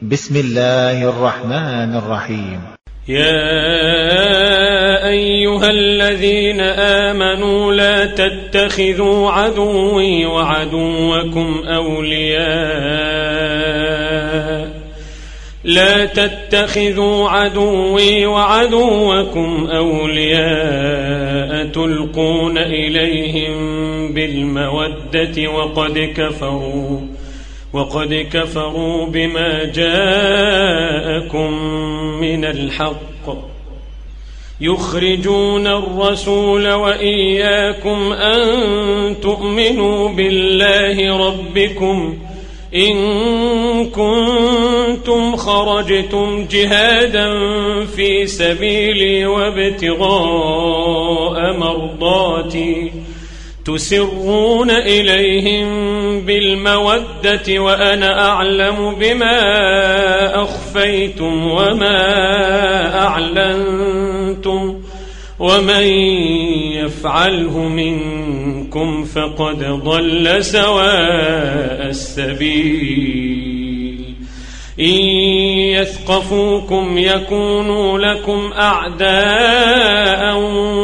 بسم الله الرحمن الرحيم. يا أيها الذين آمنوا لا تتخذوا عدوي وعدوكم أولياء تلقون إليهم بالمودة وقد كفروا بما جاءكم من الحق يخرجون الرسول وإياكم أن تؤمنوا بالله ربكم إن كنتم خرجتم جهادا في سبيلي وابتغاء مرضاتي تسرون إليهم بالمودة وأنا أعلم بما أخفيتم وما أعلنتم ومن يفعله منكم فقد ضل سواء السبيل إن يثقفوكم يكونوا لكم أعداء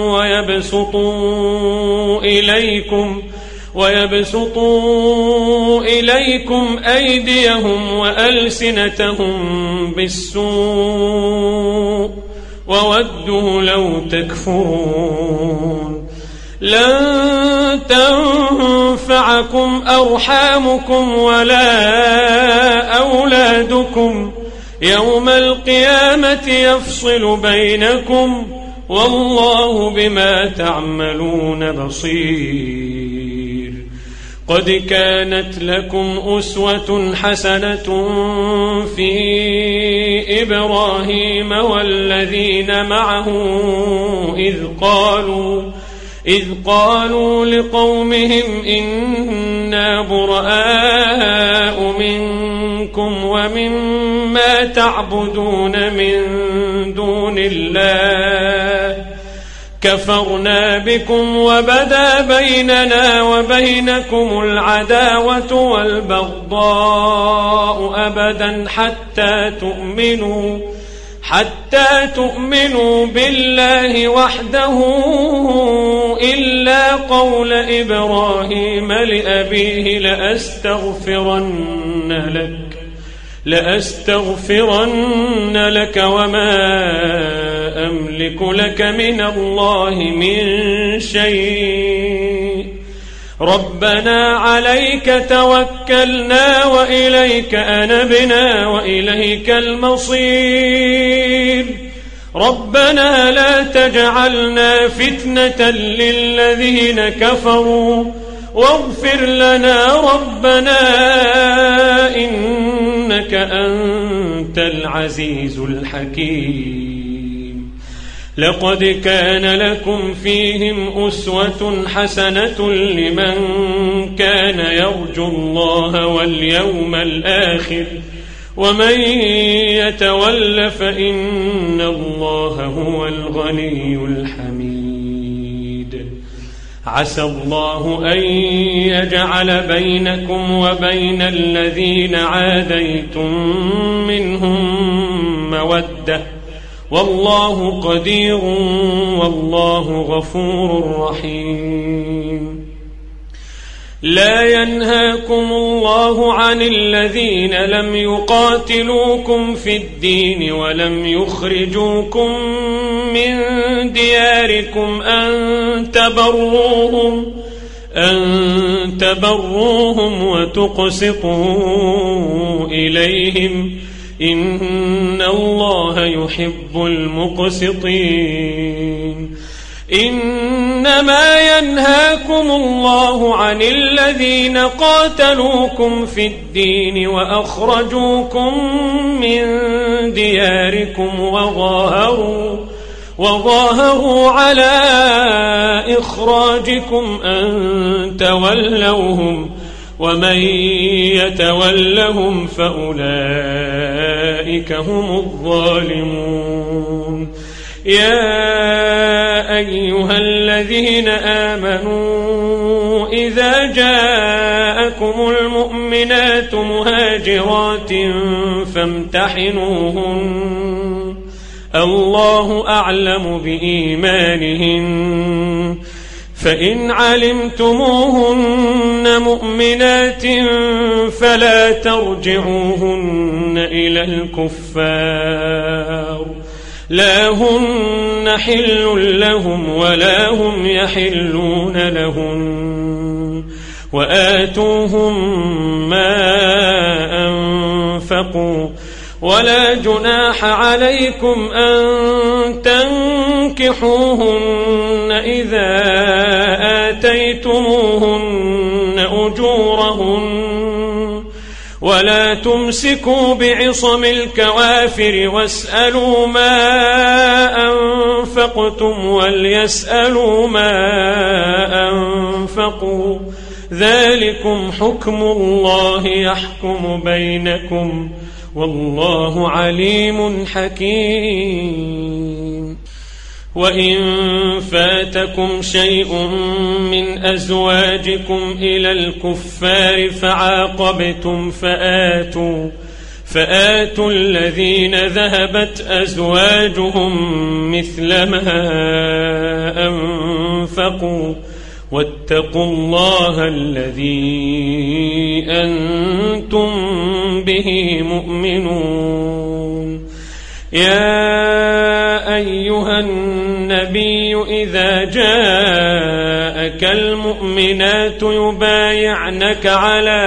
ويبسطوا إليكم أيديهم وألسنتهم بالسوء وودوا لو تكفرون لن تنفعكم أرحامكم ولا أولادكم يوم القيامة يفصل بينكم والله بما تعملون بصير. قد كانت لكم أسوة حسنة في إبراهيم والذين معه إذ قالوا لقومهم إنا براء منكم ومما تعبدون من دون الله كفرنا بكم وبدا بيننا وبينكم العداوة والبغضاء أبدا حتى تؤمنوا بالله وحده إلا قول إبراهيم لأبيه لأستغفرن لك وما أملك لك من الله من شيء ربنا عليك توكلنا وإليك أنبنا وإليك المصير ربنا لا تجعلنا فتنة للذين كفروا واغفر لنا ربنا إنك أنت العزيز الحكيم. لقد كان لكم فيهم أسوة حسنة لمن كان يرجو الله واليوم الآخر ومن يتول فإن الله هو الغني الحميد. عسى الله أن يجعل بينكم وبين الذين عاديتم منهم مودة والله قدير والله غفور رحيم. لا ينهاكم الله عن الذين لم يقاتلوكم في الدين ولم يخرجوكم من دياركم أن تبروهم وتقسطوا إليهم إن الله يحب المقسطين. إنما ينهاكم الله عن الذين قاتلوكم في الدين وأخرجوكم من دياركم وظاهروا على إخراجكم أن تولوهم ومن يتولهم فأولئك هم الظالمون. يا أيها الذين آمنوا إذا جاءكم المؤمنات مهاجرات فامتحنوهن الله أعلم بإيمانهن فإن علمتموهن مؤمنات فلا ترجعوهن إلى الكفار لا هن حل لهم ولا هم يحلون لهن وآتوهم ما أنفقوا ولا جناح عليكم أن تنكحوهن إذا آتيتموهن أجورهن ولا تمسكوا بعصم الكوافر واسألوا ما أنفقتم وليسألوا ما أنفقوا ذلكم حكم الله يحكم بينكم والله عليم حكيم وإن فاتكم شيء من أزواجكم إلى الكفار فعاقبتم فآتوا الذين ذهبت أزواجهم مثل ما أنفقوا واتقوا الله الذي أنتم به مؤمنون يا أيها النبي إذا جاءك المؤمنات يبايعنك على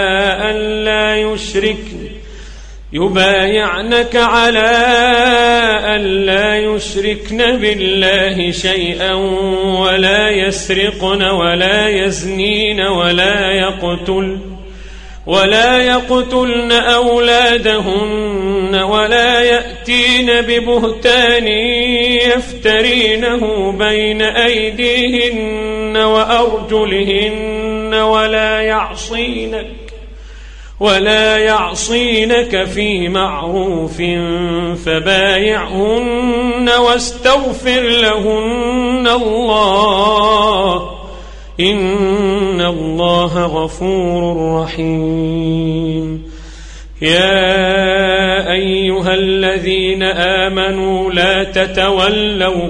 أن لا يشركن بالله شيئا ولا يسرقن ولا يزنين ولا يقتلن أولادهن ولا يأتين ببهتان يفترينه بين أيديهن وأرجلهن ولا يعصينك في معروف فبايعهن واستغفر لهن الله إن الله غفور رحيم يا أيها الذين آمنوا لا تتولوا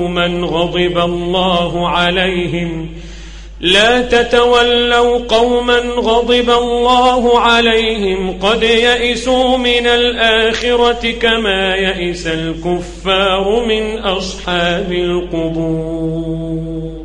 قوما غضب الله عليهم قد يئسوا من الآخرة كما يئس الكفار من أصحاب القبور